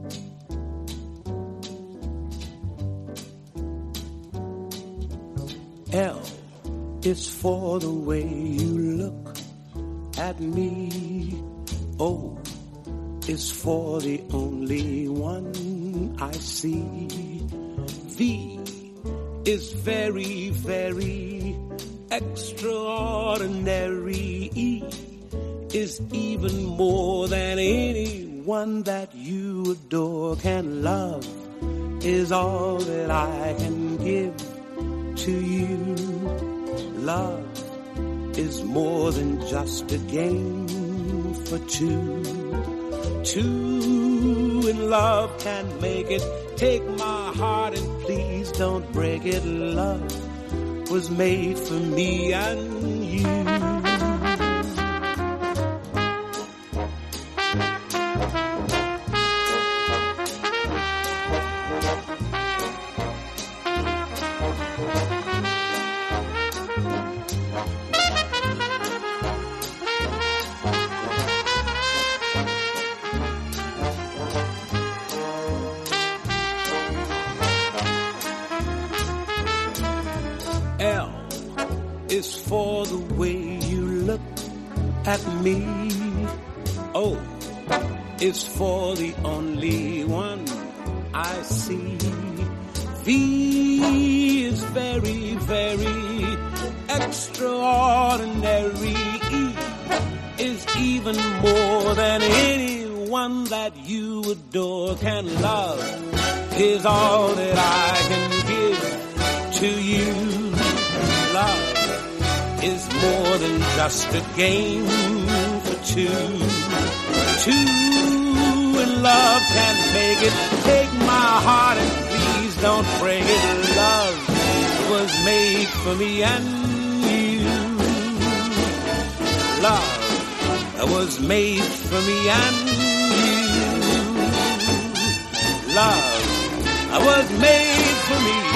L is for the way you look at me. O is for the only one I see. V is very, very extraordinary. E is even more than anyone that you adore can love, is all that I can give to you. Love is more than just a game for two. Two in love can make it. Take my heart and please don't break it. Love was made for me and you. L is for the way you look at me. O is for the only one I see. V is very, very extraordinary. E is even more than anyone that you adore can love, is all that I can give to you. Love is more than just a game for two. Two in love can make it. Take my heart and please don't break it. Love was made for me and you. Love was made for me and you. Love was made for me